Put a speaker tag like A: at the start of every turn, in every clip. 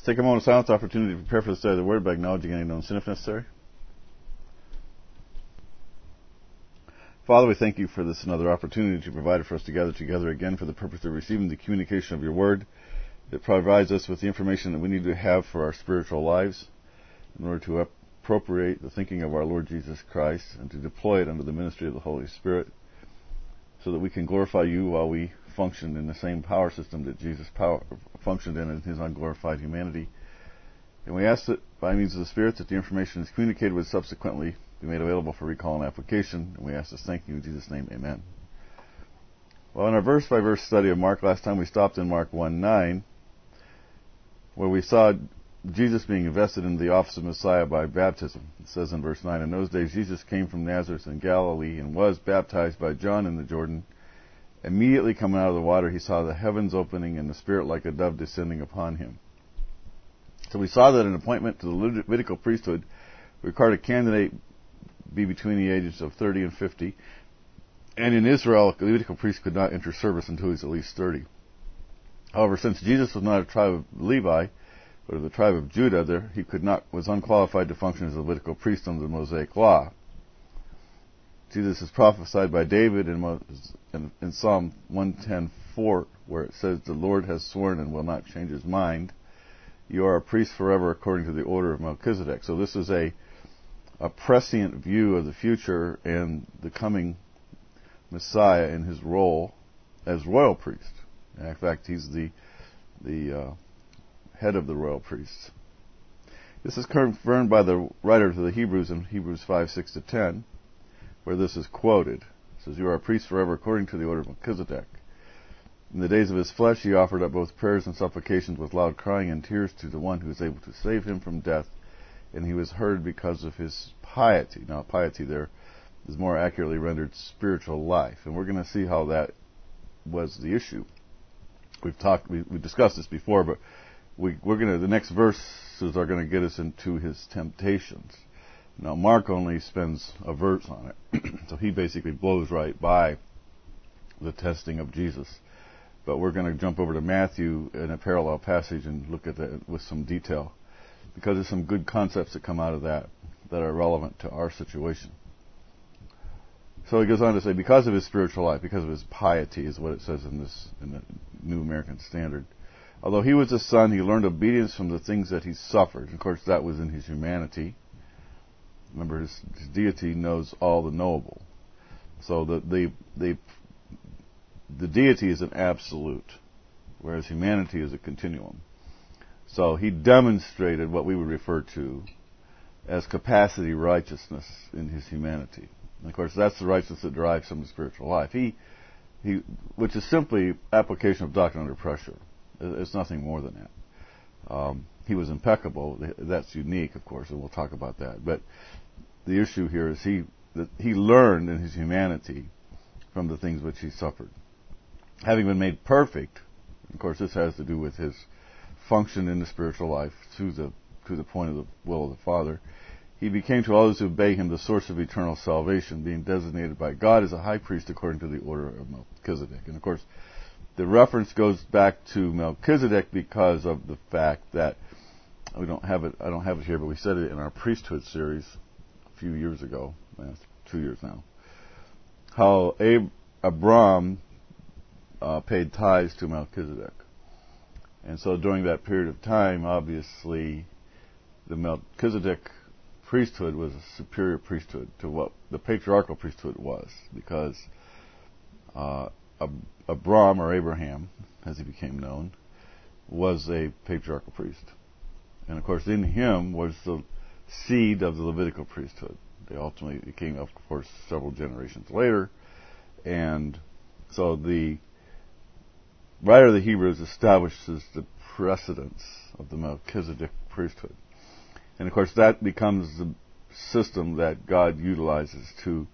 A: take a moment of silence, opportunity to prepare for the study of the Word by acknowledging any known sin if necessary. Father, we thank you for this another opportunity to provide for us to gather together again for the purpose of receiving the communication of your Word that provides us with the information that we need to have for our spiritual lives in order to appropriate the thinking of our Lord Jesus Christ and to deploy it under the ministry of the Holy Spirit so that we can glorify you while we function in the same power system that Jesus functioned in his unglorified humanity. And we ask that by means of the Spirit that the information is communicated would subsequently be made available for recall and application. And we ask this thank you in Jesus' name, amen. Well, in our verse-by-verse study of Mark, last time we stopped in Mark 1:9, where we saw Jesus being invested in the office of Messiah by baptism. It says in verse 9, in those days Jesus came from Nazareth in Galilee and was baptized by John in the Jordan. Immediately coming out of the water, he saw the heavens opening and the Spirit like a dove descending upon him. So we saw that an appointment to the Levitical priesthood required a candidate be between the ages of 30 and 50. And in Israel, a Levitical priest could not enter service until he was at least 30. However, since Jesus was not a tribe of Levi, but of the tribe of Judah, he was unqualified to function as a Levitical priest under the Mosaic law. Jesus is prophesied by David in Psalm 110:4, where it says, the Lord has sworn and will not change his mind. You are a priest forever according to the order of Melchizedek. So this is a prescient view of the future and the coming Messiah in his role as royal priest. And in fact, he's the head of the royal priests. This is confirmed by the writer to the Hebrews in Hebrews 5:6-10, where this is quoted. It says, you are a priest forever according to the order of Melchizedek. In the days of his flesh he offered up both prayers and supplications with loud crying and tears to the one who is able to save him from death, and he was heard because of his piety. Now, piety there is more accurately rendered spiritual life, and we're going to see how that was the issue. We've discussed this before, but the next verses are going to get us into his temptations. Now, Mark only spends a verse on it, so he basically blows right by the testing of Jesus. But we're going to jump over to Matthew in a parallel passage and look at that with some detail, because there's some good concepts that come out of that are relevant to our situation. So he goes on to say, because of his spiritual life, because of his piety, is what it says in the New American Standard. Although he was a son, he learned obedience from the things that he suffered. Of course, that was in his humanity. Remember, his deity knows all the knowable. So the deity is an absolute, whereas humanity is a continuum. So he demonstrated what we would refer to as capacity righteousness in his humanity. And of course, that's the righteousness that drives some of the spiritual life. Which is simply application of doctrine under pressure. It's nothing more than that. He was impeccable. That's unique, of course, and we'll talk about that. But the issue here is he learned in his humanity from the things which he suffered. Having been made perfect, of course, this has to do with his function in the spiritual life to the point of the will of the Father. He became to all those who obey him the source of eternal salvation, being designated by God as a high priest according to the order of Melchizedek. And of course, the reference goes back to Melchizedek because of the fact that I don't have it here, but we said it in our priesthood series a few years ago, 2 years now, how Abram paid tithes to Melchizedek. And so during that period of time, obviously, the Melchizedek priesthood was a superior priesthood to what the patriarchal priesthood was, because Abram, or Abraham, as he became known, was a patriarchal priest. And of course, in him was the seed of the Levitical priesthood. It came, of course, several generations later. And so the writer of the Hebrews establishes the precedence of the Melchizedek priesthood. And of course, that becomes the system that God utilizes to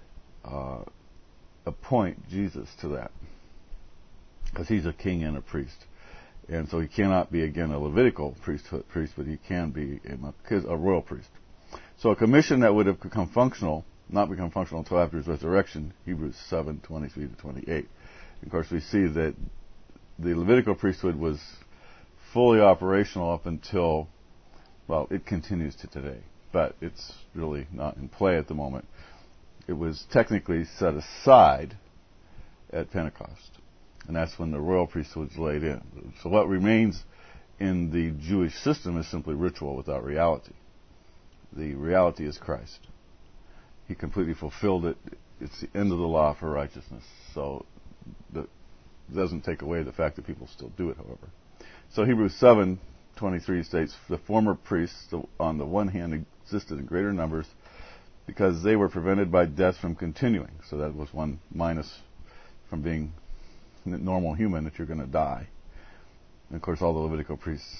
A: appoint Jesus to that, because he's a king and a priest. And so he cannot be, again, a Levitical priest, but he can be a royal priest. So a commission that would have not become functional until after his resurrection, Hebrews 7:23-28. Of course, we see that the Levitical priesthood was fully operational up until, well, it continues to today, but it's really not in play at the moment. It was technically set aside at Pentecost, and that's when the royal priesthood was laid in. So what remains in the Jewish system is simply ritual without reality. The reality is Christ. He completely fulfilled it. It's the end of the law for righteousness. So it doesn't take away the fact that people still do it, however. So Hebrews 7:23 states, the former priests, on the one hand, existed in greater numbers because they were prevented by death from continuing. So that was one minus from being a normal human, that you're going to die. And of course, all the Levitical priests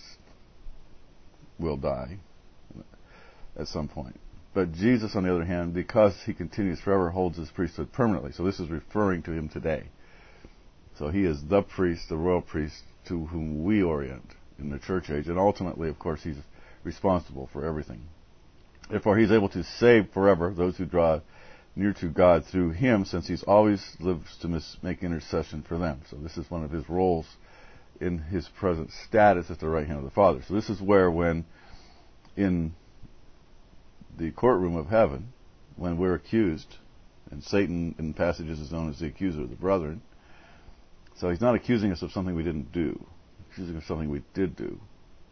A: will die at some point. But Jesus, on the other hand, because he continues forever, holds his priesthood permanently. So this is referring to him today. So he is the priest, the royal priest, to whom we orient in the church age. And ultimately, of course, he's responsible for everything. Therefore, he's able to save forever those who draw near to God through him, since he's always lives to make intercession for them. So this is one of his roles in his present status at the right hand of the Father. So this is where, when in the courtroom of heaven, when we're accused, and Satan in passages is known as the accuser of the brethren, so he's not accusing us of something we didn't do, he's accusing us of something we did do.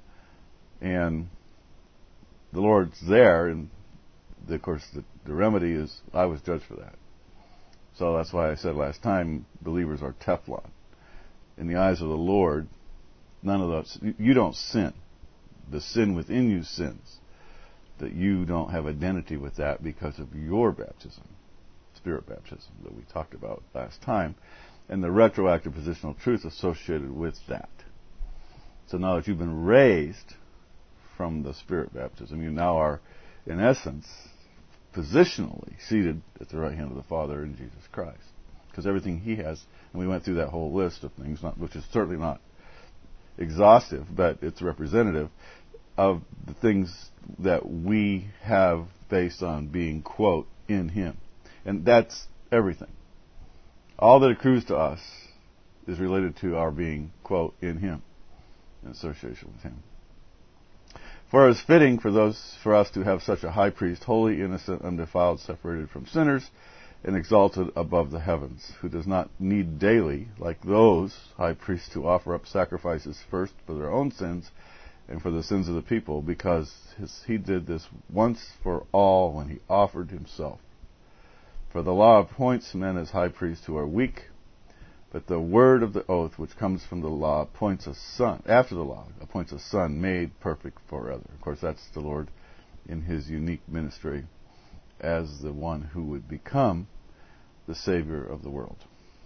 A: And the Lord's there, and of course the remedy is, I was judged for that. So that's why I said last time, believers are Teflon. In the eyes of the Lord, none of those, you don't sin. The sin within you sins. That you don't have identity with that because of your baptism, spirit baptism, that we talked about last time, and the retroactive positional truth associated with that. So now that you've been raised from the spirit baptism, you now are, in essence, positionally seated at the right hand of the Father in Jesus Christ. Because everything he has, and we went through that whole list of things, which is certainly not exhaustive, but it's representative of the things that we have based on being, quote, in him. And that's everything. All that accrues to us is related to our being, quote, in him, in association with him. For it is fitting for us to have such a high priest, holy, innocent, undefiled, separated from sinners, and exalted above the heavens, who does not need daily, like those high priests, to offer up sacrifices first for their own sins and for the sins of the people, because he did this once for all when he offered himself. For the law appoints men as high priests who are weak, but the word of the oath which comes from the law appoints a son, after the law, appoints a son made perfect forever. Of course, that's the Lord in his unique ministry as the one who would become the Savior of the world.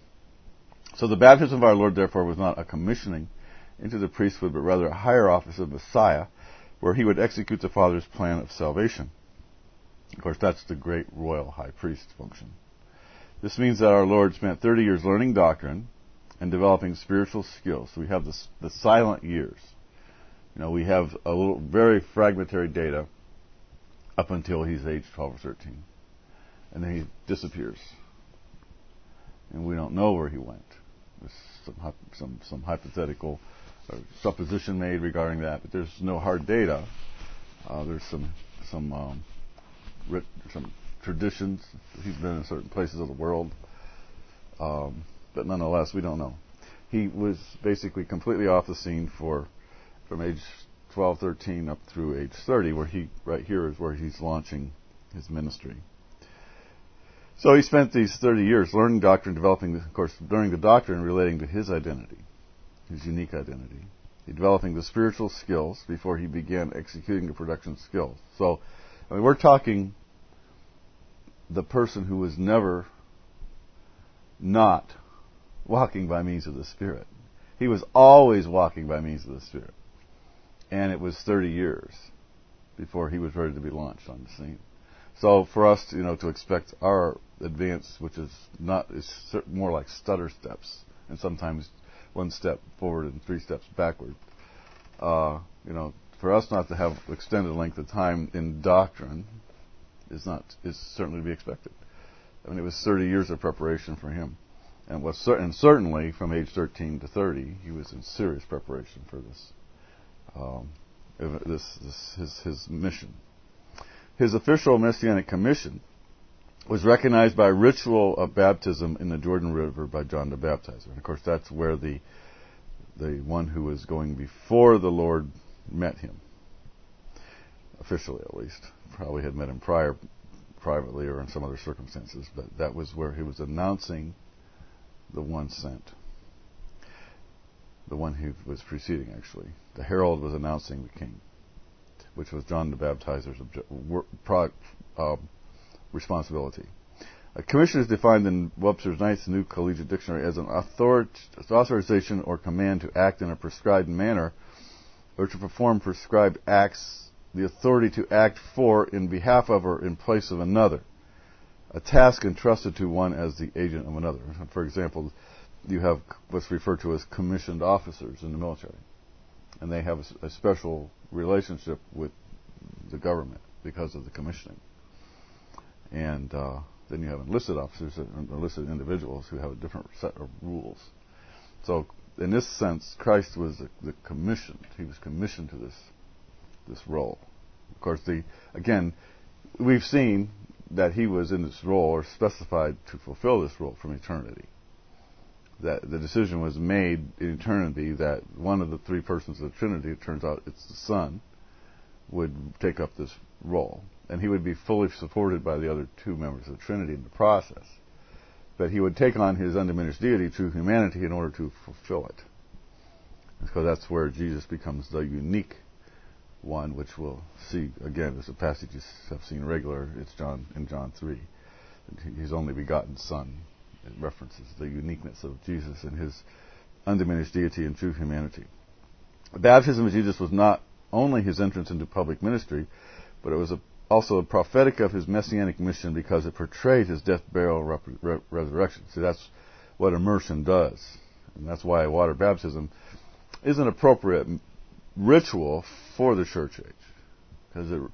A: So the baptism of our Lord, therefore, was not a commissioning into the priesthood, but rather a higher office of Messiah, where he would execute the Father's plan of salvation. Of course, that's the great royal high priest function. This means that our Lord spent 30 years learning doctrine and developing spiritual skills. So we have the silent years. We have a little very fragmentary data up until he's age 12 or 13. And then he disappears. And we don't know where he went. There's some hypothetical supposition made regarding that, but there's no hard data. There's some traditions. He's been in certain places of the world, but nonetheless, we don't know. He was basically completely off the scene from age 12, 13 up through age 30, where right here is where he's launching his ministry. So he spent these 30 years learning doctrine, learning the doctrine relating to his identity, his unique identity. Developing the spiritual skills before he began executing the production skills. So, we're talking the person who was never not walking by means of the Spirit. He was always walking by means of the Spirit. And it was 30 years before he was ready to be launched on the scene. So for us, to expect our advance, which is more like stutter steps, and sometimes one step forward and 3 steps backward. For us not to have extended length of time in doctrine is certainly to be expected. It was 30 years of preparation for him, and certainly from age 13 to 30, he was in serious preparation for this. his mission. His official messianic commission was recognized by ritual of baptism in the Jordan River by John the Baptizer. And of course, that's where the one who was going before the Lord met him, officially at least. Probably had met him privately or in some other circumstances, but that was where he was announcing the one sent. The one who was preceding, actually. The herald was announcing the king, which was John the Baptizer's responsibility. A commission is defined in Webster's Ninth New Collegiate Dictionary as an authorization or command to act in a prescribed manner or to perform prescribed acts, the authority to act for, in behalf of, or in place of another. A task entrusted to one as the agent of another. For example, you have what's referred to as commissioned officers in the military. And they have a special relationship with the government because of the commissioning. And then you have enlisted officers, enlisted individuals who have a different set of rules. So, in this sense, Christ was the commissioned. He was commissioned to this role. Of course, again, we've seen that he was in this role, or specified to fulfill this role from eternity. That the decision was made in eternity that one of the three persons of the Trinity, it turns out it's the Son, would take up this role. And he would be fully supported by the other two members of the Trinity in the process. But he would take on his undiminished deity to humanity in order to fulfill it. Because that's where Jesus becomes the unique one, which we'll see again as a passage you have seen regular. It's in John 3. His only begotten Son. It references the uniqueness of Jesus and his undiminished deity and true humanity. The baptism of Jesus was not only his entrance into public ministry, but it was also a prophetic of his messianic mission because it portrayed his death, burial, resurrection. See, that's what immersion does. And that's why water baptism is an appropriate ritual for the church age. Because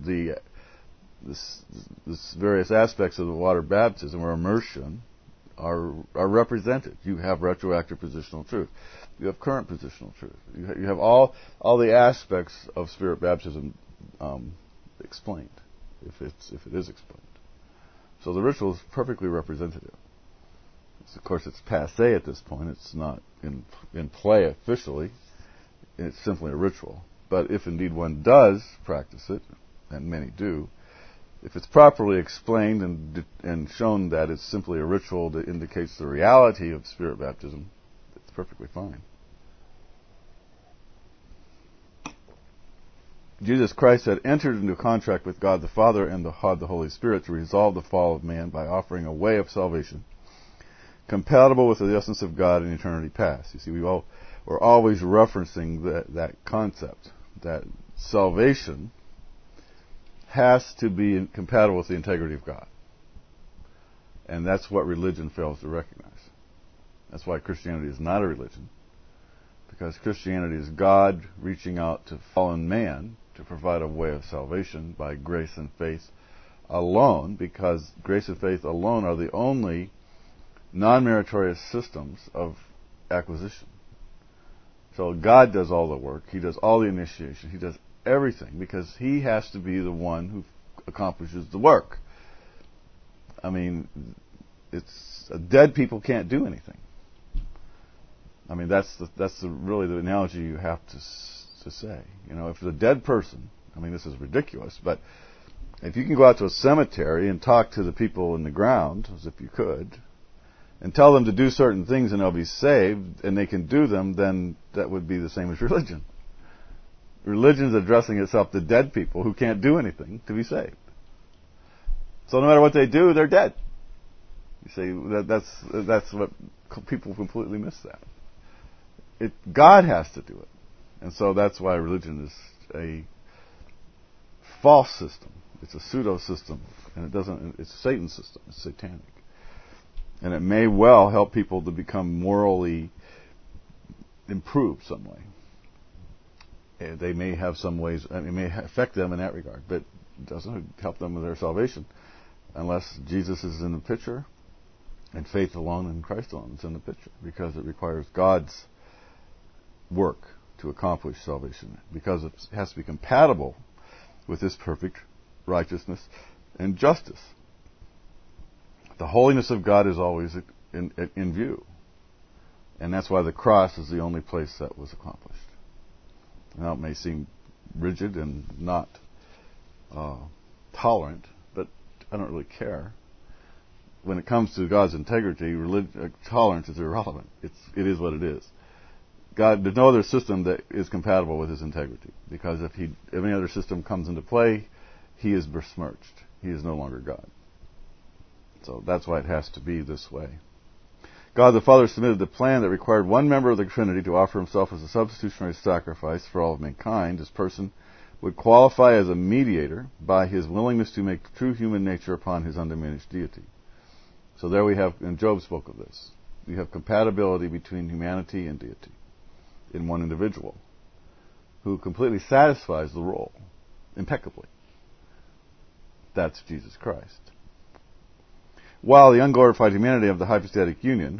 A: this various aspects of the water baptism or immersion are represented. You have retroactive positional truth. You have current positional truth. You have all the aspects of spirit baptism explained, if it is explained. So the ritual is perfectly representative. Of course, it's passé at this point. It's not in play officially. It's simply a ritual. But if indeed one does practice it, and many do, if it's properly explained and shown that it's simply a ritual that indicates the reality of spirit baptism, it's perfectly fine. Jesus Christ had entered into a contract with God the Father and the Holy Spirit to resolve the fall of man by offering a way of salvation compatible with the essence of God in eternity past. You see, we're always referencing that concept, that salvation has to be compatible with the integrity of God. And that's what religion fails to recognize. That's why Christianity is not a religion. Because Christianity is God reaching out to fallen man to provide a way of salvation by grace and faith alone, because grace and faith alone are the only non-meritorious systems of acquisition. So God does all the work. He does all the initiation. He does everything because he has to be the one who accomplishes the work. I mean, dead people can't do anything. I mean, that's really the analogy you have to say. You know, if the dead person, I mean, this is ridiculous, but if you can go out to a cemetery and talk to the people in the ground, as if you could, and tell them to do certain things and they'll be saved, and they can do them, then that would be the same as religion. Religion is addressing itself to dead people who can't do anything to be saved. So no matter what they do, they're dead. You see, that's what people completely miss that. God has to do it. And so that's why religion is a false system. It's a pseudo system, and it's a Satan system. It's satanic. And it may well help people to become morally improved some way. They may have some ways, it may affect them in that regard, but it doesn't help them with their salvation unless Jesus is in the picture and faith alone in Christ alone is in the picture, because it requires God's work to accomplish salvation, because it has to be compatible with His perfect righteousness and justice. The holiness of God is always in view. And that's why the cross is the only place that was accomplished. Now, it may seem rigid and not tolerant, but I don't really care. When it comes to God's integrity, tolerance is irrelevant. It is what it is. God, there's no other system that is compatible with His integrity, because if any other system comes into play, He is besmirched. He is no longer God. So that's why it has to be this way. God the Father submitted the plan that required one member of the Trinity to offer Himself as a substitutionary sacrifice for all of mankind. This person would qualify as a mediator by His willingness to make true human nature upon His undiminished deity. So there we have, and Job spoke of this, you have compatibility between humanity and deity in one individual who completely satisfies the role impeccably. That's Jesus Christ. While in the unglorified humanity of the hypostatic union,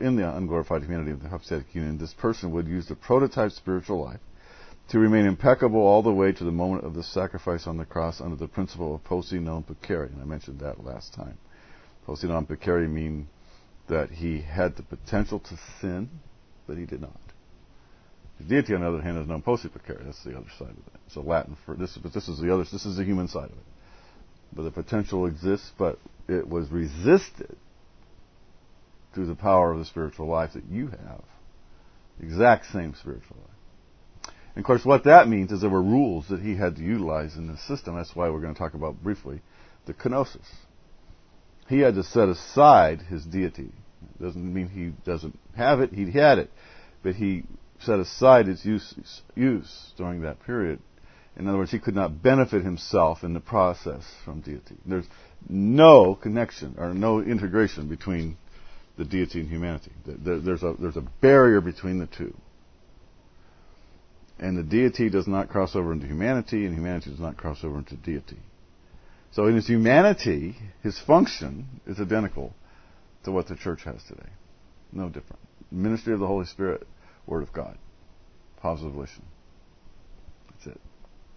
A: this person would use the prototype spiritual life to remain impeccable all the way to the moment of the sacrifice on the cross under the principle of posse non peccare. And I mentioned that last time. Posse non peccare mean that he had the potential to sin, but he did not. The deity, on the other hand, is non posse peccare. That's the other side of it. So Latin for this. But this is the human side of it. But the potential exists, but it was resisted through the power of the spiritual life that you have. Exact same spiritual life. And of course, what that means is there were rules that he had to utilize in the system. That's why we're going to talk about briefly the kenosis. He had to set aside his deity. It doesn't mean he doesn't have it. He had it. But he set aside its use during that period. In other words, he could not benefit himself in the process from deity. There's no connection or no integration between the deity and humanity. There's a barrier between the two. And the deity does not cross over into humanity, and humanity does not cross over into deity. So in his humanity, his function is identical to what the church has today. No different. Ministry of the Holy Spirit, Word of God. Positive volition. That's it.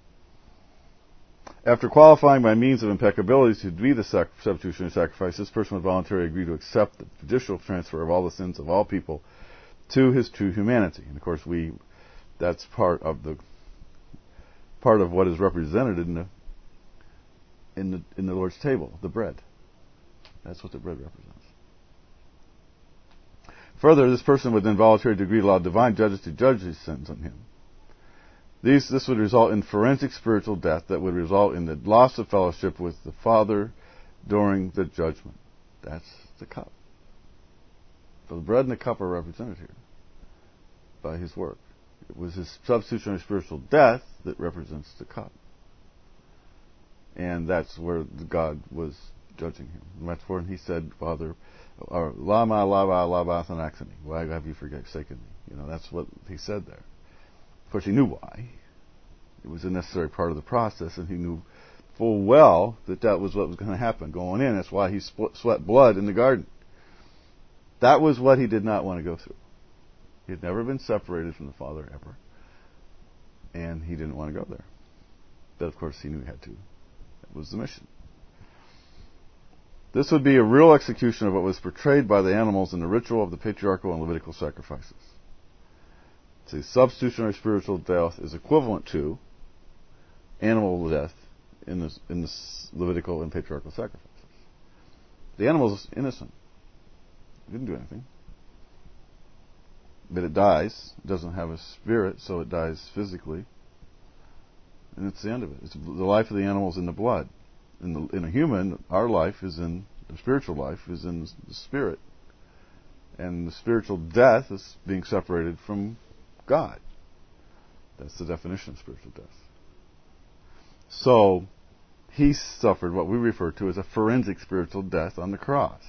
A: After qualifying by means of impeccability to be the substitutionary sacrifice, this person would voluntarily agree to accept the judicial transfer of all the sins of all people to his true humanity. And of course, that's part of what is represented in the Lord's table, the bread. That's what the bread represents. Further, this person would then voluntarily agree to allow divine judges to judge his sins on him. This would result in forensic spiritual death that would result in the loss of fellowship with the Father during the judgment. That's the cup. So the bread and the cup are represented here by his work. It was his substitutionary spiritual death that represents the cup. And that's where God was judging him. And that's where he said, Father, Lama lava thanaxani. Why have you forsaken me? That's what he said there. Of course, he knew why. It was a necessary part of the process, and he knew full well that was what was going to happen going in. That's why he sweat blood in the garden. That was what he did not want to go through. He had never been separated from the Father ever, and he didn't want to go there. But of course, he knew he had to. That was the mission. This would be a real execution of what was portrayed by the animals in the ritual of the patriarchal and Levitical sacrifices. See, substitutionary spiritual death is equivalent to animal death in the Levitical and patriarchal sacrifices. The animal is innocent. It didn't do anything. But it dies. It doesn't have a spirit, so it dies physically. And it's the end of it. It's the life of the animal is in the blood. In a human, our life is in, the spiritual life is in the spirit. And the spiritual death is being separated from God. That's the definition of spiritual death. So, he suffered what we refer to as a forensic spiritual death on the cross.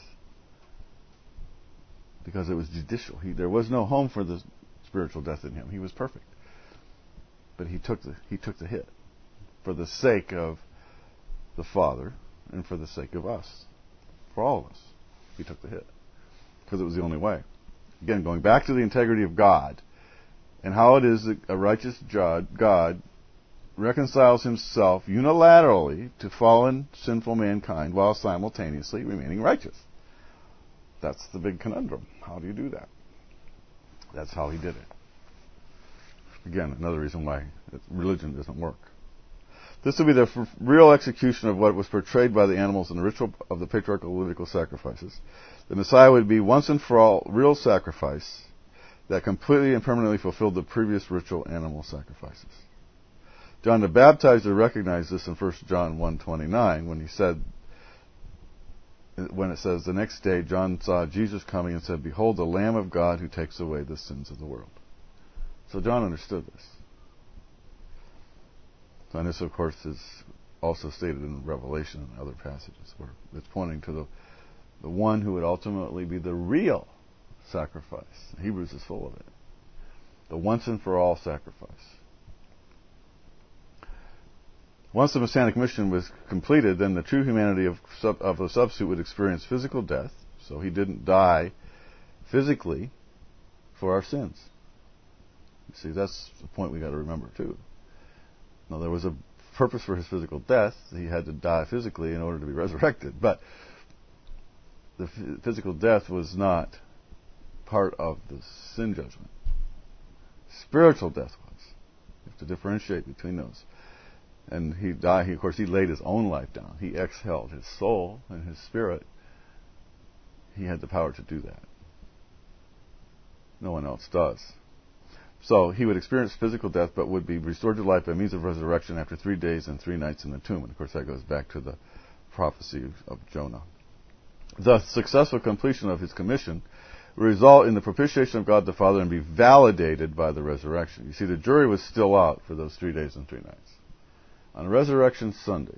A: Because it was judicial. There was no home for the spiritual death in him. He was perfect. But he took the hit for the sake of the Father and for the sake of us. For all of us. He took the hit. Because it was the only way. Again, going back to the integrity of God, and how it is that a righteous God reconciles himself unilaterally to fallen, sinful mankind while simultaneously remaining righteous. That's the big conundrum. How do you do that? That's how he did it. Again, another reason why religion doesn't work. This would be the real execution of what was portrayed by the animals in the ritual of the patriarchal Levitical sacrifices. The Messiah would be once and for all real sacrifice that completely and permanently fulfilled the previous ritual animal sacrifices. John the Baptizer recognized this in 1 John 1:29 when it says, the next day John saw Jesus coming and said, "Behold, the Lamb of God who takes away the sins of the world." So John understood this. And this, of course, is also stated in Revelation and other passages where it's pointing to the one who would ultimately be the real sacrifice. Hebrews is full of it. The once and for all sacrifice. Once the Messianic mission was completed, then the true humanity of the substitute would experience physical death. So he didn't die physically for our sins. You see, that's the point we got to remember too. Now, there was a purpose for his physical death. He had to die physically in order to be resurrected. But the physical death was not part of the sin judgment. Spiritual death was. You have to differentiate between those. And he died. Of course, he laid his own life down. He exhaled his soul and his spirit. He had the power to do that. No one else does. So he would experience physical death, but would be restored to life by means of resurrection after 3 days and 3 nights in the tomb. And of course, that goes back to the prophecy of Jonah. The successful completion of his commission will result in the propitiation of God the Father and be validated by the resurrection. You see, the jury was still out for those 3 days and 3 nights. On Resurrection Sunday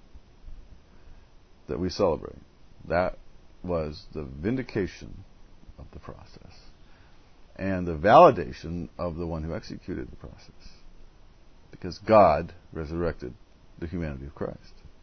A: that we celebrate, that was the vindication of the process and the validation of the one who executed the process, because God resurrected the humanity of Christ.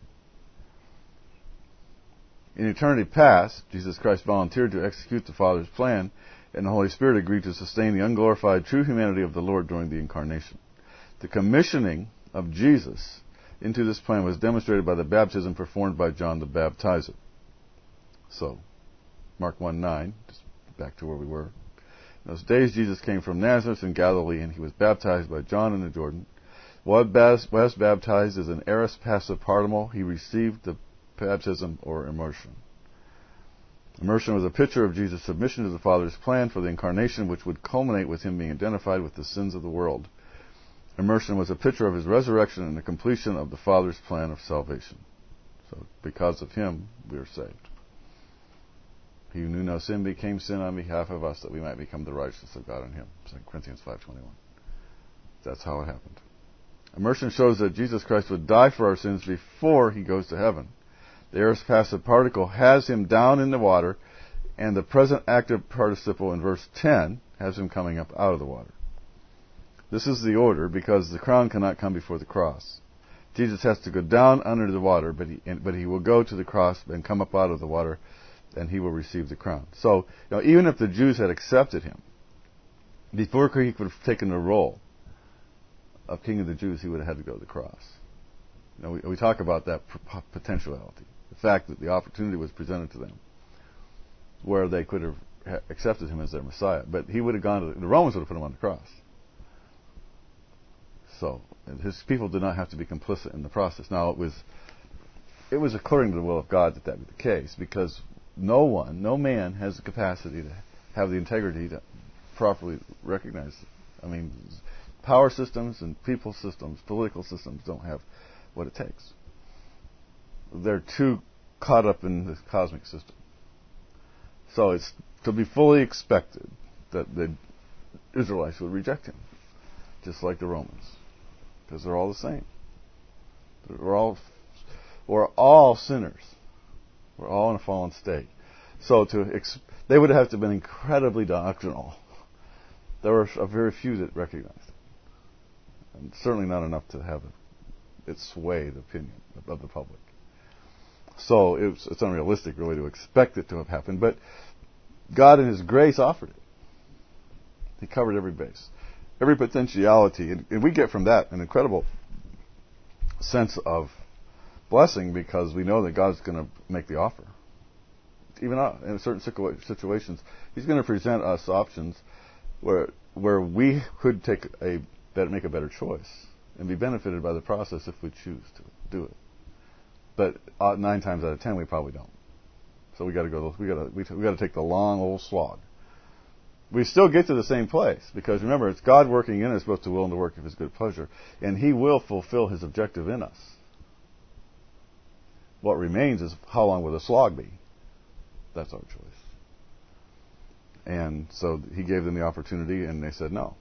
A: In eternity past, Jesus Christ volunteered to execute the Father's plan, and the Holy Spirit agreed to sustain the unglorified true humanity of the Lord during the Incarnation. The commissioning of Jesus into this plan was demonstrated by the baptism performed by John the Baptizer. So, Mark 1:9, just back to where we were. In those days Jesus came from Nazareth in Galilee, and he was baptized by John in the Jordan. Was baptized as an aorist passive participle. He received the baptism or immersion. Immersion was a picture of Jesus' submission to the Father's plan for the Incarnation, which would culminate with him being identified with the sins of the world. Immersion was a picture of his resurrection and the completion of the Father's plan of salvation. So, because of him, we are saved. He who knew no sin became sin on behalf of us, that we might become the righteousness of God in him. 2 Corinthians 5:21. That's how it happened. Immersion shows that Jesus Christ would die for our sins before he goes to heaven. The aorist passive particle has him down in the water, and the present active participle in verse 10 has him coming up out of the water. This is the order, because the crown cannot come before the cross. Jesus has to go down under the water, but he will go to the cross and come up out of the water, and he will receive the crown. So, even if the Jews had accepted him, before he could have taken the role of King of the Jews, he would have had to go to the cross. We talk about that potentiality, the fact that the opportunity was presented to them, where they could have accepted him as their Messiah, but he would have gone to the Romans would have put him on the cross. So his people did not have to be complicit in the process. Now it was according to the will of God that be the case, because no man has the capacity to have the integrity to properly recognize it. I mean, power systems and people systems, political systems don't have what it takes. They're too caught up in the cosmic system. So it's to be fully expected that the Israelites would reject him, just like the Romans, because they're all the same. We're all sinners. We're all in a fallen state. So they would have to have been incredibly doctrinal. There were very few that recognized it, and certainly not enough to have it sway the opinion of the public. So it's unrealistic, really, to expect it to have happened. But God, in His grace, offered it. He covered every base. every potentiality. And we get from that an incredible sense of blessing because we know that God's going to make the offer. Even in certain situations, He's going to present us options where we could make a better choice and be benefited by the process if we choose to do it. But 9 times out of 10, we probably don't. So we got to take the long old slog. We still get to the same place because remember, it's God working in us both to will and to work of His good pleasure, and He will fulfill His objective in us. What remains is how long will the slog be? That's our choice. And so He gave them the opportunity, and they said no.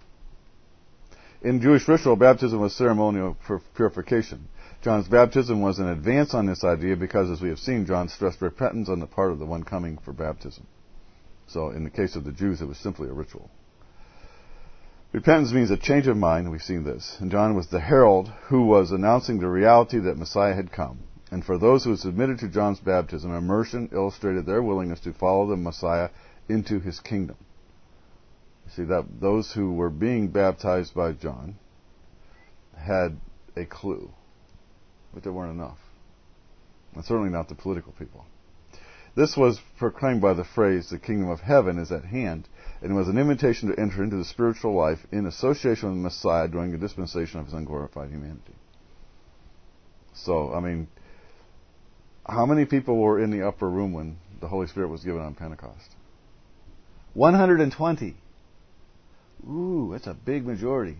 A: In Jewish ritual, baptism was ceremonial purification. John's baptism was an advance on this idea because, as we have seen, John stressed repentance on the part of the one coming for baptism. So in the case of the Jews, it was simply a ritual. Repentance means a change of mind. We've seen this. And John was the herald who was announcing the reality that Messiah had come. And for those who submitted to John's baptism, immersion illustrated their willingness to follow the Messiah into His kingdom. You see that those who were being baptized by John had a clue, but there weren't enough. And certainly not the political people. This was proclaimed by the phrase, "The kingdom of heaven is at hand," and was an invitation to enter into the spiritual life in association with the Messiah during the dispensation of His unglorified humanity. So, how many people were in the upper room when the Holy Spirit was given on Pentecost? 120. Ooh, that's a big majority.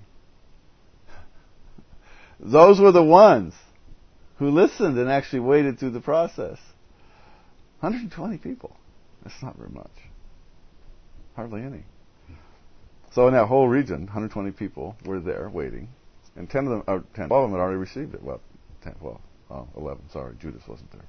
A: Those were the ones who listened and actually waited through the process. 120 people. That's not very much. Hardly any. So in that whole region, 120 people were there waiting, and 12 of them had already received it. Well, 11. Sorry, Judas wasn't there.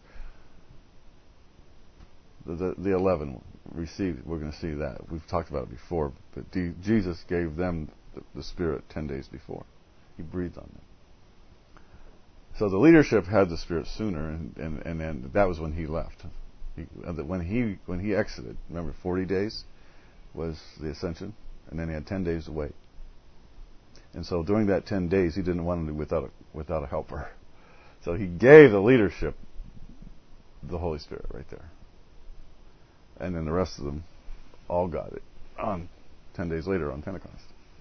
A: The 11 received. We're going to see that. We've talked about it before. But Jesus gave them the Spirit 10 days before. He breathed on them. So the leadership had the Spirit sooner, and that was when He left. When he exited, remember 40 days was the ascension, and then He had 10 days to wait. And so during that 10 days, He didn't want to do without a helper. So He gave the leadership the Holy Spirit right there. And then the rest of them all got it on 10 days later on Pentecost.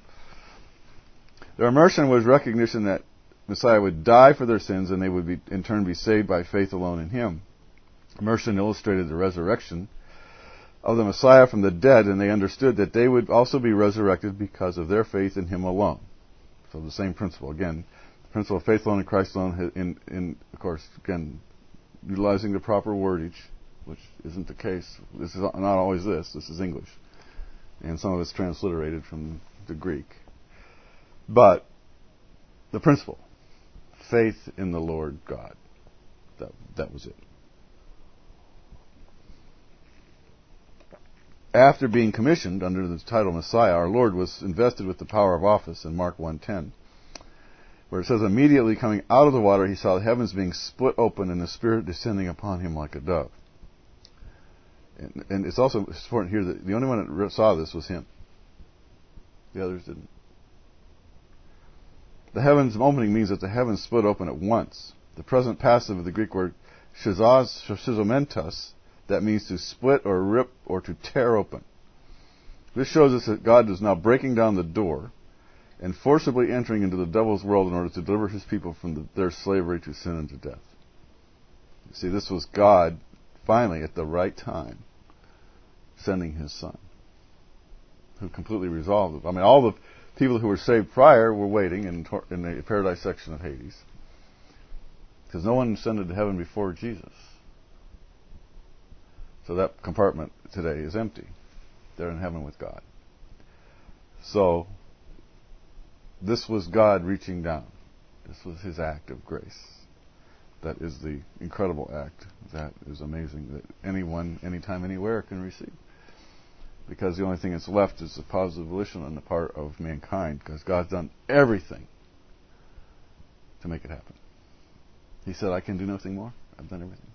A: Their immersion was recognition that Messiah would die for their sins and they would in turn be saved by faith alone in Him. Immersion illustrated the resurrection of the Messiah from the dead, and they understood that they would also be resurrected because of their faith in Him alone. So the same principle. Again, the principle of faith alone in Christ alone, in of course, again, utilizing the proper wordage, which isn't the case. This is not always this. This is English. And some of it's transliterated from the Greek. But the principle, faith in the Lord God. That was it. After being commissioned under the title Messiah, our Lord was invested with the power of office in Mark 1:10, where it says, immediately coming out of the water, He saw the heavens being split open and the Spirit descending upon Him like a dove. And it's also important here that the only one that saw this was Him. The others didn't. The heavens opening means that the heavens split open at once. The present passive of the Greek word schizomentos, that means to split or rip or to tear open. This shows us that God is now breaking down the door and forcibly entering into the devil's world in order to deliver His people from their slavery to sin and to death. You see, this was God finally, at the right time, sending His Son, who completely resolved it. All the people who were saved prior were waiting in the paradise section of Hades, because no one ascended to heaven before Jesus. So that compartment today is empty. They're in heaven with God. So this was God reaching down. This was His act of grace. That is the incredible act. That is amazing that anyone, anytime, anywhere can receive. Because the only thing that's left is the positive volition on the part of mankind, because God's done everything to make it happen. He said, I can do nothing more. I've done everything.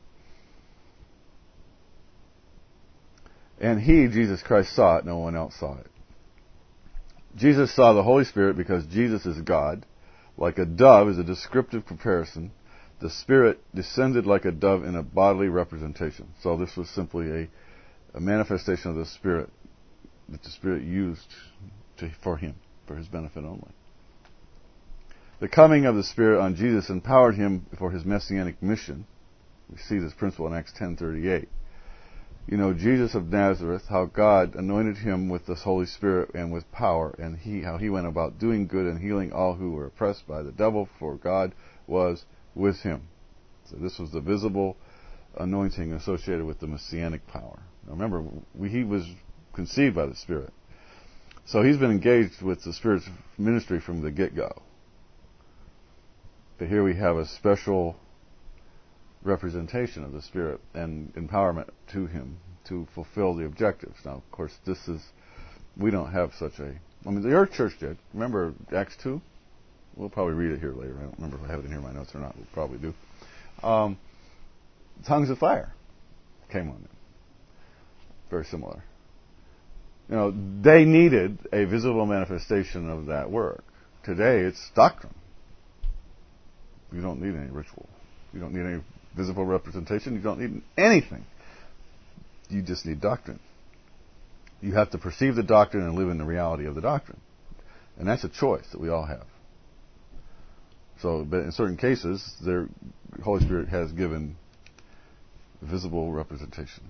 A: And He, Jesus Christ, saw it. No one else saw it. Jesus saw the Holy Spirit because Jesus is God. Like a dove is a descriptive comparison. The Spirit descended like a dove in a bodily representation. So this was simply a manifestation of the Spirit that the Spirit used for him, for his benefit only. The coming of the Spirit on Jesus empowered him for his messianic mission. We see this principle in Acts 10:38. You know, Jesus of Nazareth, how God anointed him with the Holy Spirit and with power, and how he went about doing good and healing all who were oppressed by the devil, for God was with him. So this was the visible anointing associated with the messianic power. Now remember, he was conceived by the Spirit. So he's been engaged with the Spirit's ministry from the get-go. But here we have a special representation of the Spirit and empowerment to him to fulfill the objectives. Now, of course, we don't have such the early church did. Remember Acts 2? We'll probably read it here later. I don't remember if I have it in here in my notes or not. We'll probably do. Tongues of fire came on them. Very similar. You know, they needed a visible manifestation of that work. Today, it's doctrine. You don't need any ritual. You don't need any visible representation. You don't need anything. You just need doctrine. You have to perceive the doctrine and live in the reality of the doctrine. And that's a choice that we all have. So, but in certain cases, the Holy Spirit has given visible representation.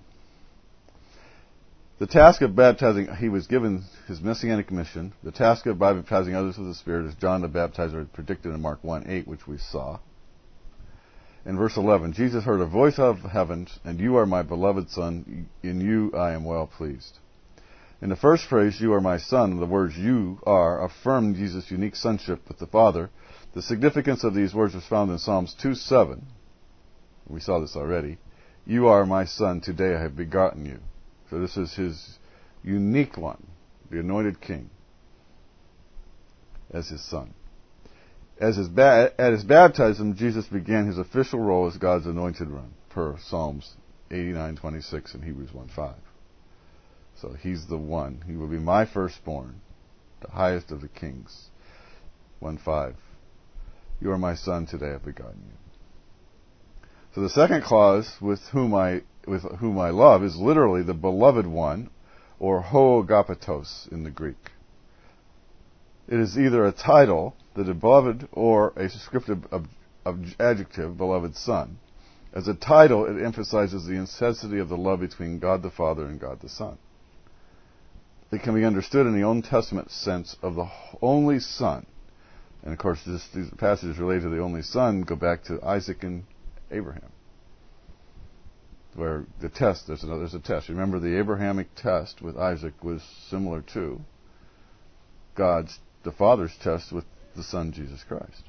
A: The task of baptizing, he was given his messianic mission. The task of baptizing others with the Spirit, as John the Baptizer had predicted in Mark 1:8, which we saw. In verse 11, Jesus heard a voice out of heaven, and you are my beloved Son, in you I am well pleased. In the first phrase, you are my Son, the words you are affirm Jesus' unique sonship with the Father. The significance of these words is found in Psalms 2:7. We saw this already. You are my Son, today I have begotten you. So this is his unique one, the anointed king, as his son. At his baptism, Jesus began his official role as God's anointed one, per Psalms 89:26 and Hebrews 1:5. So he's the one. He will be my firstborn, the highest of the kings. 1:5. You are my Son, today I have begotten you. So the second clause, with whom I love, is literally the beloved one, or ho agapetos in the Greek. It is either a title, the beloved, or a descriptive adjective, beloved Son. As a title, it emphasizes the intensity of the love between God the Father and God the Son. It can be understood in the Old Testament sense of the only Son. And of course, these passages related to the only Son go back to Isaac and Abraham, where the test, there's a test. Remember, the Abrahamic test with Isaac was similar to the Father's test with the Son, Jesus Christ.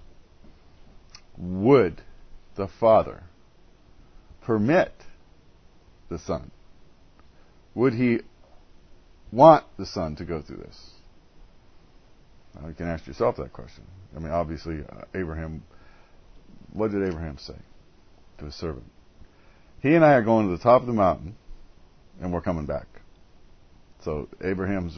A: Would the Father permit the Son? Would he want the Son to go through this? Now, you can ask yourself that question. I mean, obviously, Abraham, what did Abraham say to his servant? He and I are going to the top of the mountain, and we're coming back. So Abraham's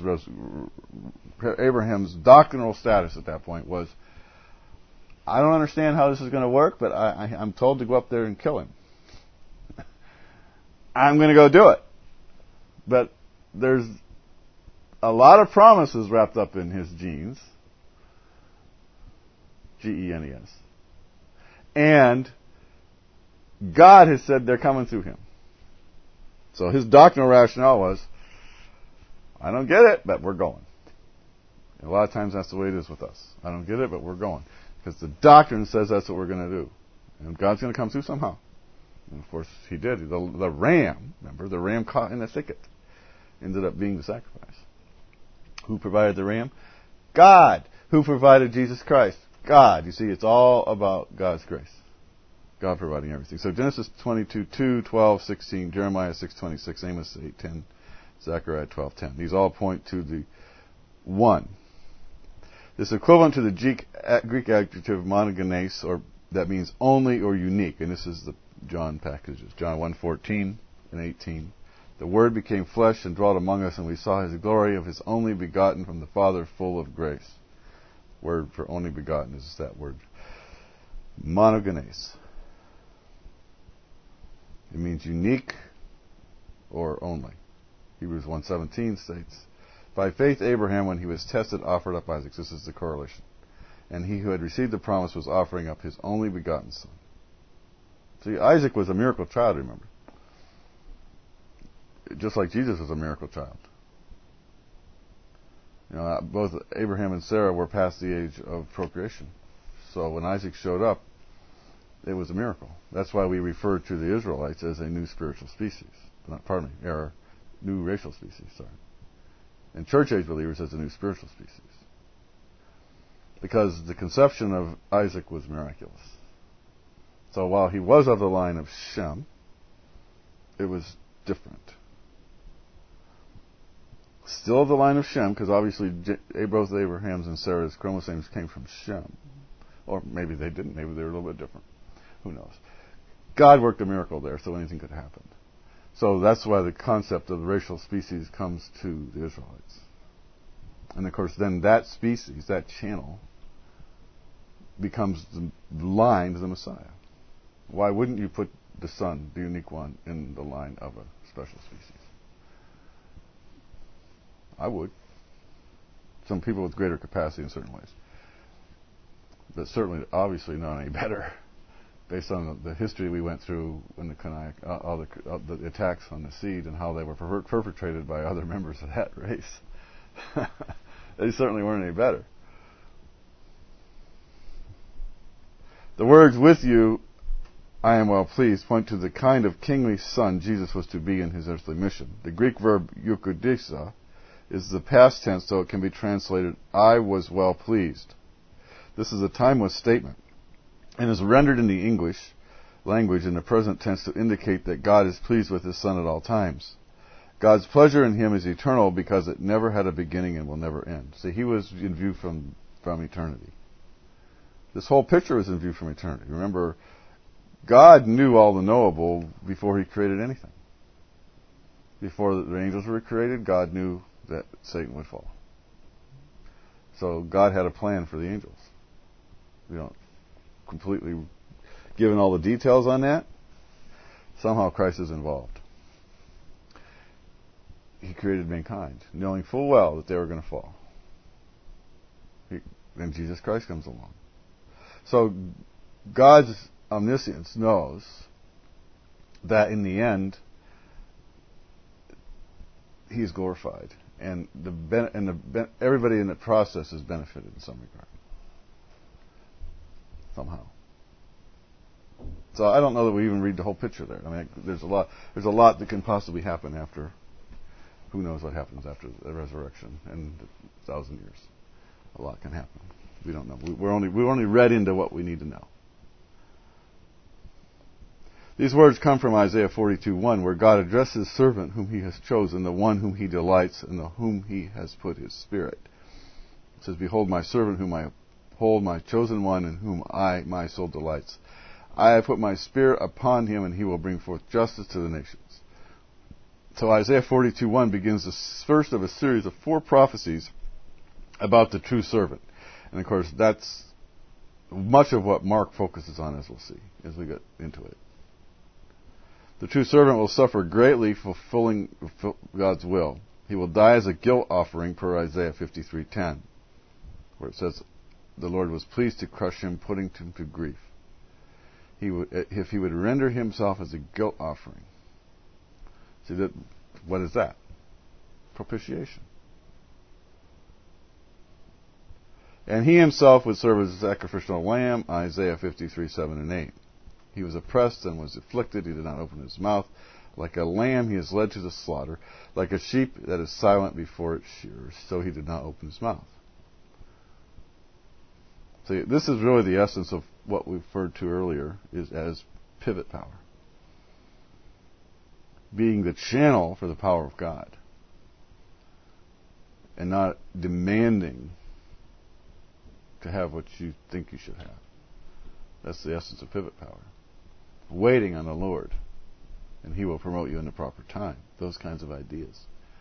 A: doctrinal status at that point was, I don't understand how this is going to work, but I'm told to go up there and kill him. I'm going to go do it. But there's a lot of promises wrapped up in his genes. Genes. And God has said they're coming through him. So his doctrinal rationale was, I don't get it, but we're going. And a lot of times that's the way it is with us. I don't get it, but we're going. Because the doctrine says that's what we're going to do. And God's going to come through somehow. And of course, he did. The ram, remember, the ram caught in the thicket, ended up being the sacrifice. Who provided the ram? God. Who provided Jesus Christ? God. You see, it's all about God's grace. God providing everything. So Genesis 22:2, 12, 16, Jeremiah 6:26, Amos 8:10, Zechariah 12:10. These all point to the one. This is equivalent to the Greek adjective monogenes, or that means only or unique. And this is the John passages. John 1:14 and 18, The Word became flesh and dwelt among us, and we saw His glory of His only begotten from the Father, full of grace. Word for only begotten is that word. Monogenes. It means unique or only. Hebrews 1:17 states, by faith Abraham, when he was tested, offered up Isaac. This is the correlation. And he who had received the promise was offering up his only begotten son. See, Isaac was a miracle child, remember. Just like Jesus was a miracle child. Both Abraham and Sarah were past the age of procreation. So when Isaac showed up, it was a miracle. That's why we refer to the Israelites as a new spiritual species. Or new racial species, And church age believers as a new spiritual species. Because the conception of Isaac was miraculous. So while he was of the line of Shem, it was different. Still of the line of Shem, because obviously both Abraham's and Sarah's chromosomes came from Shem. Or maybe they didn't. Maybe they were a little bit different. Who knows? God worked a miracle there, so anything could happen. So that's why the concept of the racial species comes to the Israelites. And of course, then that species, that channel, becomes the line to the Messiah. Why wouldn't you put the Son, the unique one, in the line of a special species? I would. Some people with greater capacity in certain ways. But certainly, obviously not any better. Based on the history we went through in the Canaanite, all the attacks on the seed and how they were perpetrated by other members of that race. They certainly weren't any better. The words, with you, I am well pleased, point to the kind of kingly son Jesus was to be in his earthly mission. The Greek verb eukodisa is the past tense, so it can be translated, I was well pleased. This is a timeless statement, and is rendered in the English language in the present tense to indicate that God is pleased with His Son at all times. God's pleasure in Him is eternal because it never had a beginning and will never end. See, He was in view from eternity. This whole picture was in view from eternity. Remember, God knew all the knowable before He created anything. Before the angels were created, God knew that Satan would fall. So God had a plan for the angels. We don't completely given all the details on that. Somehow Christ is involved. He created mankind, knowing full well that they were going to fall. Then Jesus Christ comes along. So God's omniscience knows that in the end He's glorified, and everybody in the process is benefited in some regard. Somehow. So I don't know that we even read the whole picture there. I mean, there's a lot that can possibly happen after. Who knows what happens after the resurrection and 1,000 years? A lot can happen. We don't know. We're only read into what we need to know. These words come from Isaiah 42:1, where God addresses His servant whom He has chosen, the one whom He delights, and the whom He has put His Spirit. It says, behold my servant whom I uphold, my chosen one, in whom my soul delights. I have put my Spirit upon him, and he will bring forth justice to the nations. So Isaiah 42:1 begins the first of a series of 4 prophecies about the true servant. And of course, that's much of what Mark focuses on, as we'll see, as we get into it. The true servant will suffer greatly fulfilling God's will. He will die as a guilt offering, per Isaiah 53:10, where it says, the Lord was pleased to crush him, putting him to grief. If he would render himself as a guilt offering. See, what is that? Propitiation. And he himself would serve as a sacrificial lamb, Isaiah 53:7 and 8. He was oppressed and was afflicted. He did not open his mouth. Like a lamb he is led to the slaughter. Like a sheep that is silent before its shearers, so he did not open his mouth. See, this is really the essence of what we referred to earlier as pivot power. Being the channel for the power of God. And not demanding to have what you think you should have. That's the essence of pivot power. Waiting on the Lord and He will promote you in the proper time. Those kinds of ideas.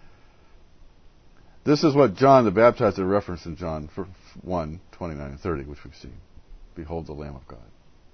A: This is what John the Baptizer referenced in John 1:29 and 30, which we've seen. Behold the Lamb of God.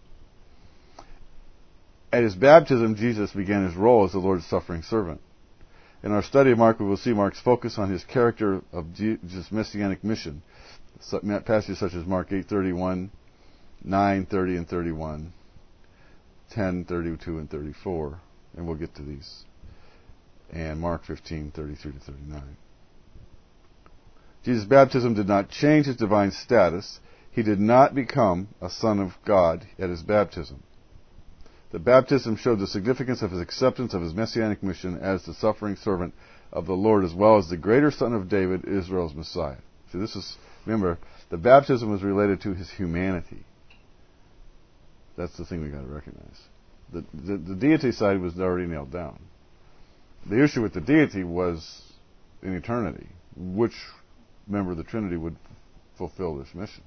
A: At His baptism, Jesus began His role as the Lord's suffering servant. In our study of Mark, we will see Mark's focus on His character of Jesus' messianic mission. Passages such as Mark 8:31, 9:30 and 31, 10:32 and 34, and we'll get to these, and Mark 15:33 to 39. Jesus' baptism did not change His divine status. He did not become a son of God at His baptism. The baptism showed the significance of His acceptance of His messianic mission as the suffering servant of the Lord, as well as the greater Son of David, Israel's Messiah. See, remember, the baptism was related to His humanity. That's the thing we got to recognize. The deity side was already nailed down. The issue with the deity was in eternity, which member of the Trinity would fulfill this mission.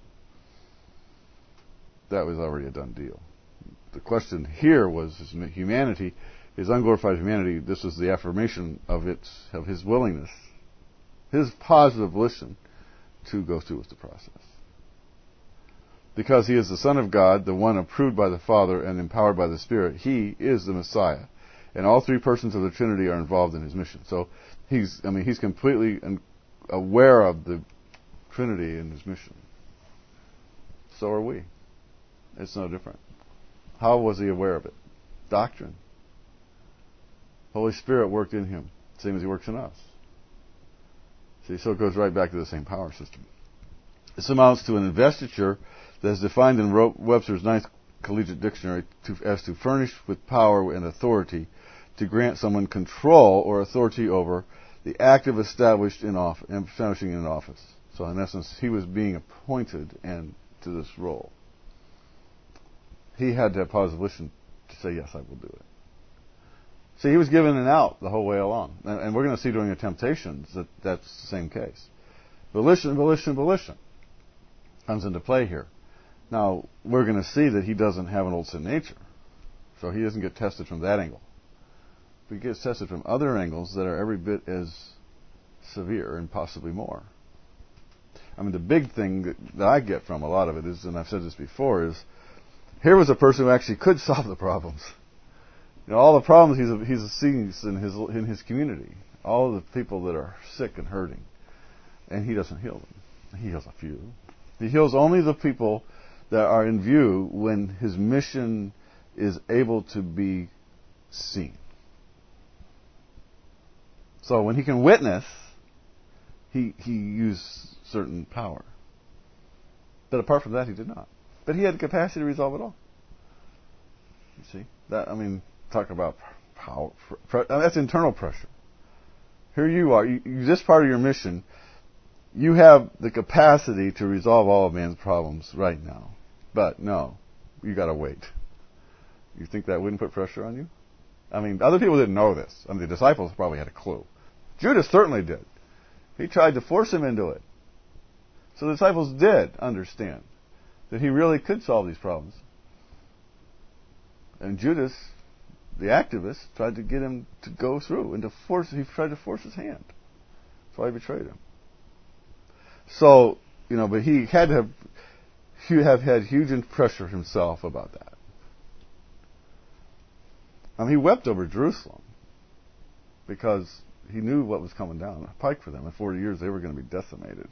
A: That was already a done deal. The question here was His humanity, His unglorified humanity. This was the affirmation of His willingness, His positive volition to go through with the process. Because He is the Son of God, the one approved by the Father and empowered by the Spirit, He is the Messiah. And all three persons of the Trinity are involved in His mission. So He's completely aware of the Trinity in His mission. So are we. It's no different. How was He aware of it? Doctrine. Holy Spirit worked in Him, same as He works in us. See, so it goes right back to the same power system. This amounts to an investiture that is defined in Webster's Ninth Collegiate Dictionary as to furnish with power and authority to grant someone control or authority over the act of establishing in office. So in essence, he was being appointed to this role. He had to have positive volition to say, yes, I will do it. See, he was given an out the whole way along. And we're going to see during the temptations that that's the same case. Volition comes into play here. Now, we're going to see that he doesn't have an old sin nature. So he doesn't get tested from that angle. But he gets tested from other angles that are every bit as severe and possibly more. I mean, the big thing that I get from a lot of it is, and I've said this before, is here was a person who actually could solve the problems. You know, all the problems he's sees in his community, all the people that are sick and hurting, and he doesn't heal them. He heals a few. He heals only the people that are in view when his mission is able to be seen. So when he can witness, he used certain power. But apart from that, he did not. But he had the capacity to resolve it all. You see? Talk about power. That's internal pressure. Here you are. This part of your mission, you have the capacity to resolve all of man's problems right now. But no, you got to wait. You think that wouldn't put pressure on you? Other people didn't know this. The disciples probably had a clue. Judas certainly did. He tried to force him into it. So the disciples did understand that he really could solve these problems. And Judas, the activist, tried to get him to go through and he tried to force his hand. That's why he betrayed him. So, but he had to have had huge pressure himself about that. He wept over Jerusalem because he knew what was coming down the pike for them. In 40 years, they were going to be decimated.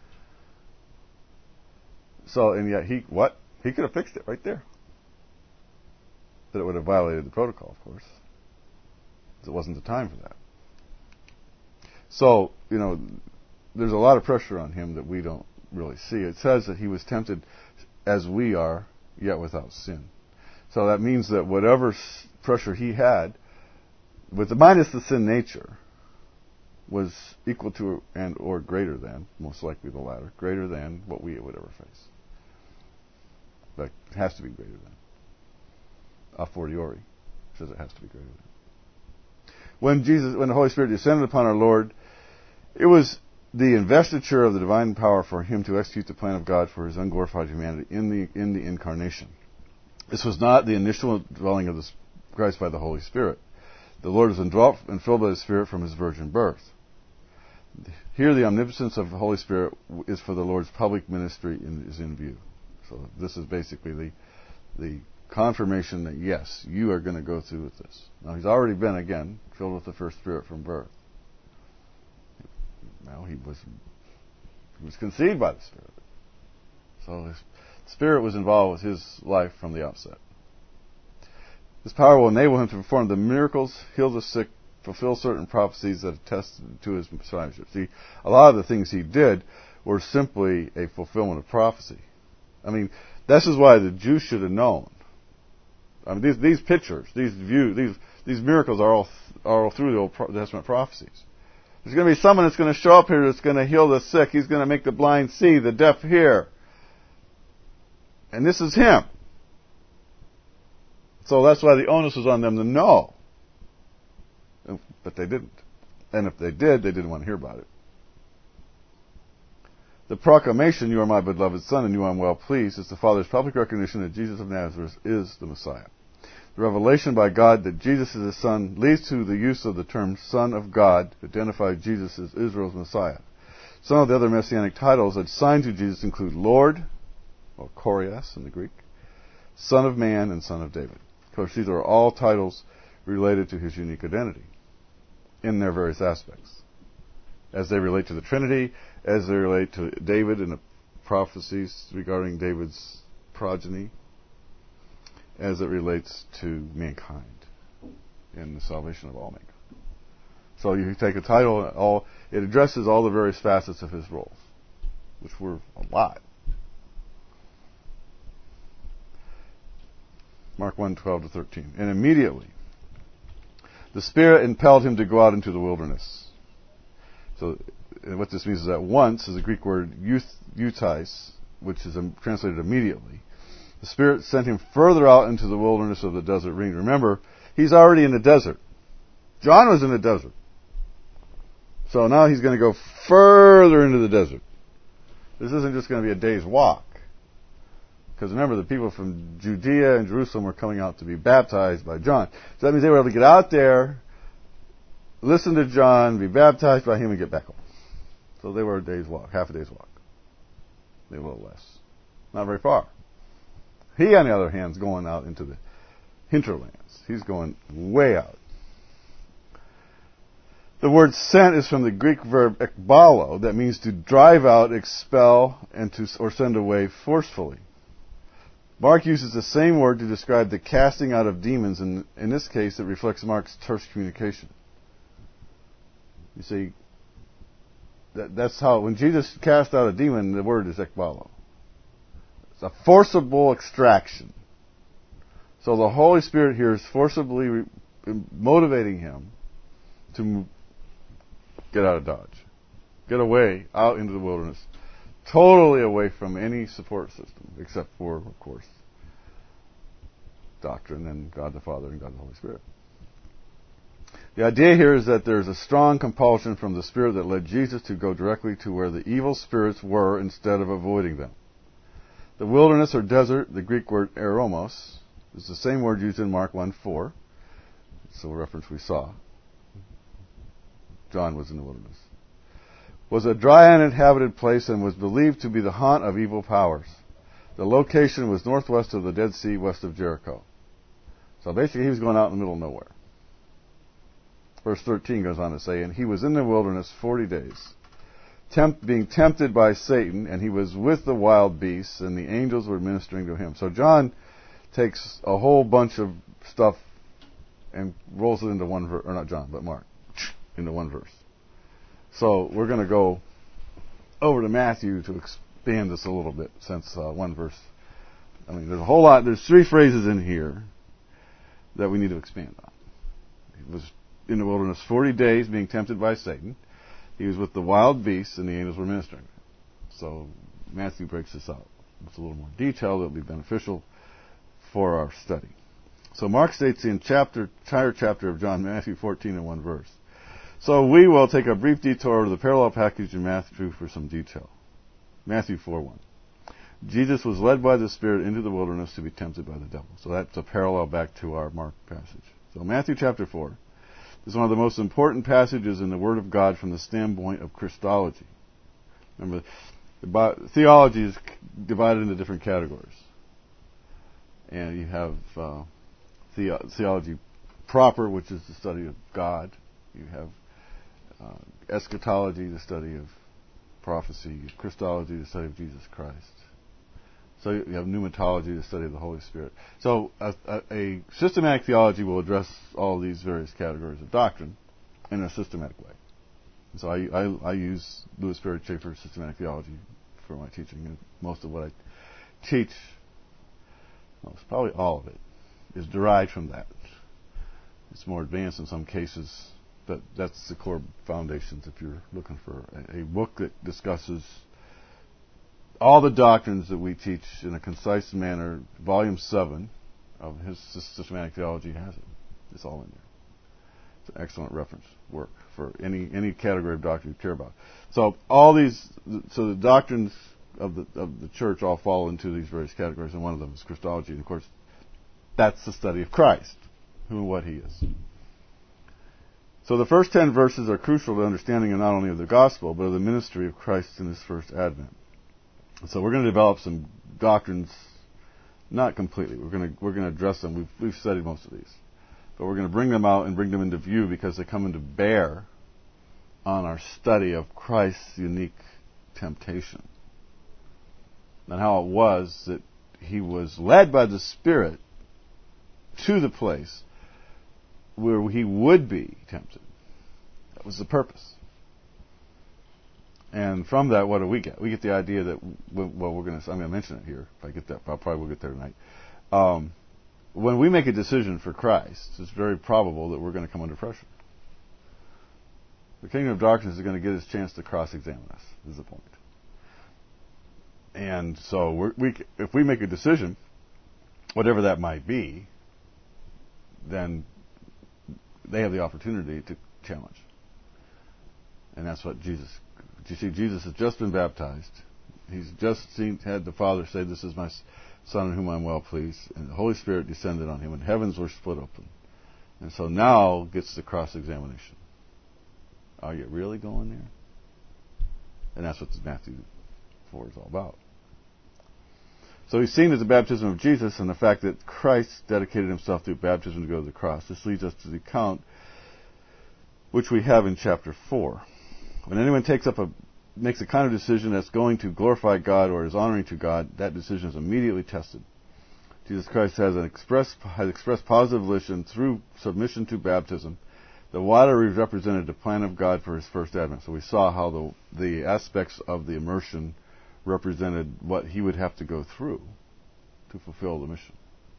A: So, and yet he could have fixed it right there. But it would have violated the protocol, of course. It wasn't the time for that. So, there's a lot of pressure on him that we don't really see. It says that he was tempted as we are, yet without sin. So that means that whatever pressure he had, minus the sin nature, was equal to and or greater than, most likely the latter, greater than what we would ever face. But it has to be greater than. A fortiori says it has to be greater than. When the Holy Spirit descended upon our Lord, it was the investiture of the divine power for him to execute the plan of God for his unglorified humanity in the incarnation. This was not the initial dwelling of Christ by the Holy Spirit. The Lord is indwelt and filled by the Spirit from his virgin birth. Here the omnipotence of the Holy Spirit is for the Lord's public ministry is in view. So this is basically the confirmation that, yes, you are going to go through with this. Now, he's already been, again, filled with the first Spirit from birth. Now, he was conceived by the Spirit. So the Spirit was involved with his life from the outset. This power will enable him to perform the miracles, heal the sick, fulfill certain prophecies that attest to his messiahship. See, a lot of the things he did were simply a fulfillment of prophecy. I mean, this is why the Jews should have known. I mean, these pictures, these miracles are all through the Old Testament prophecies. There's going to be someone that's going to show up here that's going to heal the sick. He's going to make the blind see, the deaf hear. And this is him. So that's why the onus was on them to know. But they didn't. And if they did, they didn't want to hear about it. The proclamation, "You are my beloved Son, and you I am well pleased," is the Father's public recognition that Jesus of Nazareth is the Messiah. The revelation by God that Jesus is his Son leads to the use of the term Son of God to identify Jesus as Israel's Messiah. Some of the other messianic titles assigned to Jesus include Lord, or Kurios in the Greek, Son of Man, and Son of David. Of course, these are all titles related to his unique identity in their various aspects, as they relate to the Trinity, as they relate to David and the prophecies regarding David's progeny, as it relates to mankind and the salvation of all mankind. So you take a title, it addresses all the various facets of his roles, which were a lot. Mark 1:12-13. And immediately the Spirit impelled him to go out into the wilderness. So what this means is that once is the Greek word euthais, which is translated immediately. The Spirit sent him further out into the wilderness of the desert region. Remember, he's already in the desert. John was in the desert. So now he's going to go further into the desert. This isn't just going to be a day's walk. Because remember, the people from Judea and Jerusalem were coming out to be baptized by John. So that means they were able to get out there, listen to John, be baptized by him, and get back home. So they were a day's walk, half a day's walk. Maybe a little less. Not very far. He, on the other hand, is going out into the hinterlands. He's going way out. The word sent is from the Greek verb ekbalo, that means to drive out, expel, or send away forcefully. Mark uses the same word to describe the casting out of demons, and in this case it reflects Mark's terse communication. You see, that's how, when Jesus cast out a demon, the word is ekbalo. It's a forcible extraction. So the Holy Spirit here is forcibly motivating him to get out of Dodge. Get away, out into the wilderness. Totally away from any support system, except for, of course, doctrine and God the Father and God the Holy Spirit. The idea here is that there's a strong compulsion from the Spirit that led Jesus to go directly to where the evil spirits were instead of avoiding them. The wilderness or desert, the Greek word eromos, is the same word used in Mark 1:4. It's a reference we saw. John was in the wilderness. Was a dry, uninhabited place and was believed to be the haunt of evil powers. The location was northwest of the Dead Sea, west of Jericho. So basically he was going out in the middle of nowhere. Verse 13 goes on to say, and he was in the wilderness 40 days, being tempted by Satan, and he was with the wild beasts, and the angels were ministering to him. So John takes a whole bunch of stuff and rolls it into one verse, or not John, but Mark, into one verse. So we're going to go over to Matthew to expand this a little bit, since one verse. I mean, there's a whole lot. There's 3 phrases in here that we need to expand on. He was in the wilderness 40 days, being tempted by Satan. He was with the wild beasts, and the angels were ministering. So Matthew breaks this out with a little more detail that will be beneficial for our study. So Mark states the entire chapter of John, Matthew 14 in one verse. So we will take a brief detour to the parallel passage in Matthew for some detail. Matthew 4:1. Jesus was led by the Spirit into the wilderness to be tempted by the devil. So that's a parallel back to our Mark passage. So Matthew chapter 4. is one of the most important passages in the Word of God from the standpoint of Christology. Remember, theology is divided into different categories. And you have theology proper, which is the study of God. You have eschatology, the study of prophecy. Christology, the study of Jesus Christ. So you have pneumatology, the study of the Holy Spirit. So a systematic theology will address all these various categories of doctrine in a systematic way. And so I use Louis Perry Chafer's systematic theology for my teaching. And most of what I teach, well, it's probably all of it, is derived from that. It's more advanced in some cases, but that's the core foundations if you're looking for a book that discusses all the doctrines that we teach in a concise manner. Volume 7 of his systematic theology has it. It's all in there. It's an excellent reference work for any category of doctrine you care about. So the doctrines of the church all fall into these various categories, and one of them is Christology. And of course, that's the study of Christ, who and what He is. So the first 10 verses are crucial to understanding not only of the gospel, but of the ministry of Christ in His first advent. So we're going to develop some doctrines, not completely. We're going to address them. We've studied most of these, but we're going to bring them out and bring them into view because they come into bear on our study of Christ's unique temptation and how it was that He was led by the Spirit to the place where He would be tempted. That was the purpose. And from that, what do we get? We get the idea that, I'm going to mention it here. If I get that, I probably will get there tonight. When we make a decision for Christ, it's very probable that we're going to come under pressure. The kingdom of darkness is going to get its chance to cross-examine us, is the point. And so if we make a decision, whatever that might be, then they have the opportunity to challenge. And that's what Jesus... You see, Jesus has just been baptized. He's just had the Father say, "This is my Son in whom I'm well pleased." And the Holy Spirit descended on Him, and heavens were split open. And so now gets the cross-examination. Are you really going there? And that's what Matthew 4 is all about. So he's seen as the baptism of Jesus and the fact that Christ dedicated Himself through baptism to go to the cross. This leads us to the account which we have in chapter 4. When anyone makes a kind of decision that's going to glorify God or is honoring to God, that decision is immediately tested. Jesus Christ has expressed positive volition through submission to baptism. The water represented the plan of God for His first advent. So we saw how the aspects of the immersion represented what He would have to go through to fulfill the mission.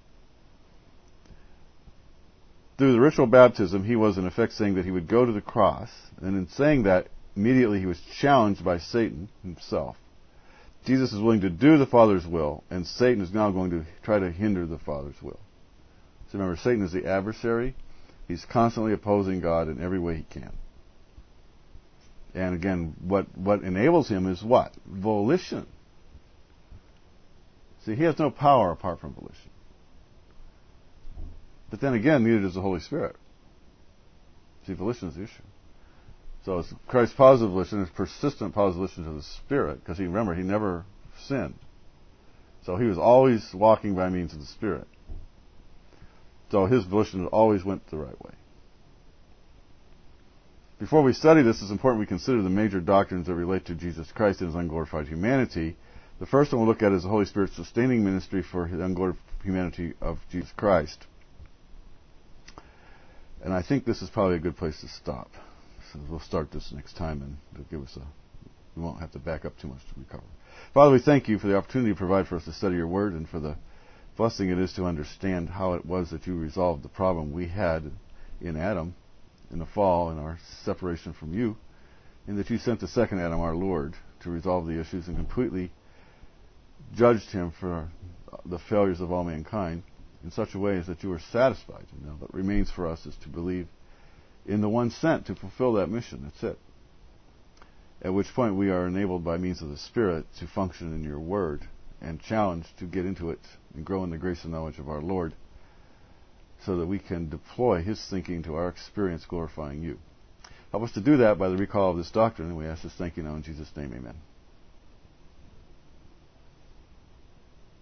A: Through the ritual baptism, He was in effect saying that He would go to the cross, and in saying that, immediately He was challenged by Satan himself. Jesus is willing to do the Father's will, and Satan is now going to try to hinder the Father's will. So remember, Satan is the adversary. He's constantly opposing God in every way he can. And again, what enables him is what? Volition. See, he has no power apart from volition. But then again, neither does the Holy Spirit. See, volition is the issue. So it's Christ's positive volition, His persistent positive volition to the Spirit, because He never sinned. So He was always walking by means of the Spirit. So His volition always went the right way. Before we study this, it's important we consider the major doctrines that relate to Jesus Christ and His unglorified humanity. The first one we'll look at is the Holy Spirit's sustaining ministry for His unglorified humanity of Jesus Christ. And I think this is probably a good place to stop. So we'll start this next time, and it'll give us we won't have to back up too much to recover. Father, we thank You for the opportunity you provide for us to study Your Word, and for the blessing it is to understand how it was that You resolved the problem we had in Adam, in the fall, in our separation from You, and that You sent the second Adam, our Lord, to resolve the issues and completely judged him for the failures of all mankind in such a way as that You are satisfied. And now what remains for us is to believe in the one sent to fulfill that mission. That's it. At which point we are enabled by means of the Spirit to function in Your Word and challenged to get into it and grow in the grace and knowledge of our Lord so that we can deploy His thinking to our experience glorifying You. Help us to do that by the recall of this doctrine, and we ask this thank you now in Jesus' name, amen.